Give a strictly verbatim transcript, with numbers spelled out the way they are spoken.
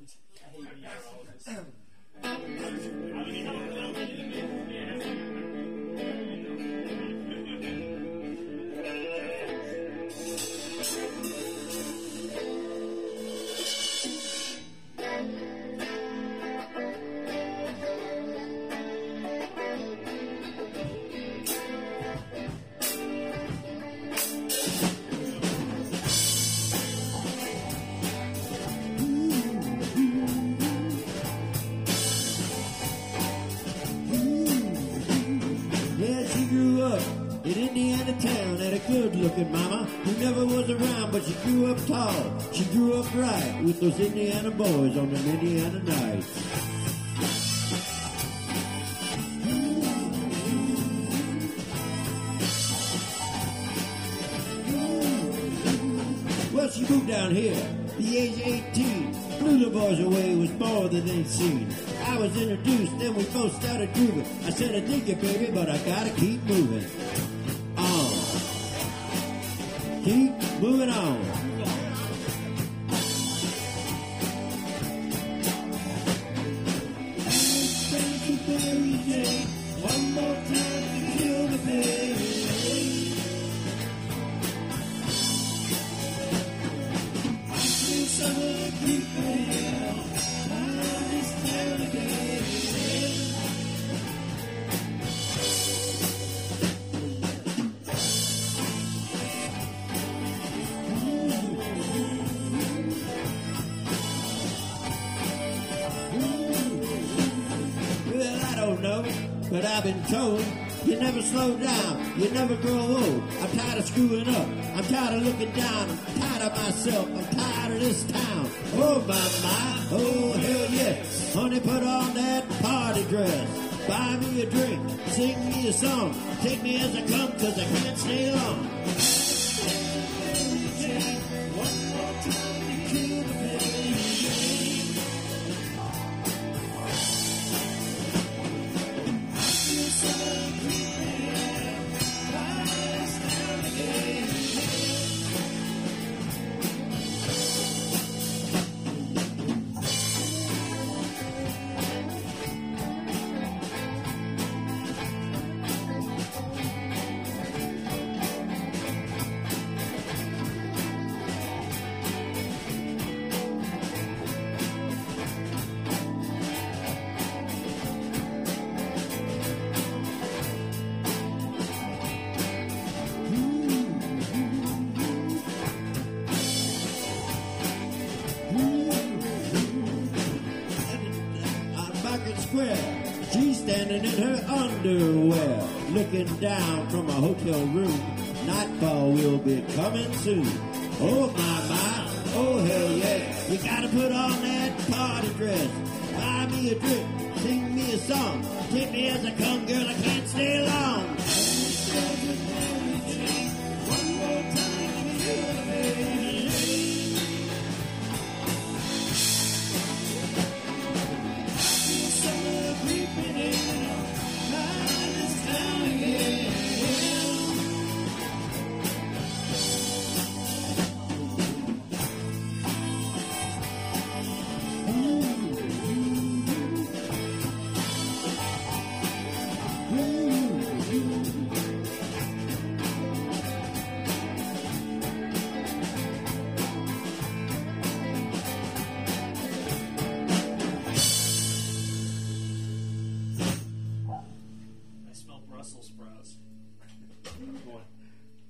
In Indiana town had a good-looking mama who never was around, but she grew up tall. She grew up right with those Indiana boys on an Indiana night. Well, she moved down here at the age of eighteen. Blew the boys away was more than they'd seen. I was introduced, then we both started grooving. I said, I dig it, baby, but I gotta keep moving. On. Keep moving on. One more time to kill the pain. I feel summer creeping. Time is down again. Well, I don't know, but I've been told you never slow down, you never grow old. I'm tired of screwing up, I'm tired of looking down, I'm tired of myself, I'm tired of this town. Oh my, my, oh hell yeah. Honey, put on that party dress, buy me a drink, sing me a song, take me as I come, cause I can't stay long. One more time to kill the pain. Square. She's standing in her underwear, looking down from a hotel room. Nightfall will be coming soon. Oh my, my, oh hell yeah. You gotta put on that party dress, buy me a drink, sing me a song, take me as I come, girl, I can't stay long. One more time, baby. Brussels sprouts. Boy.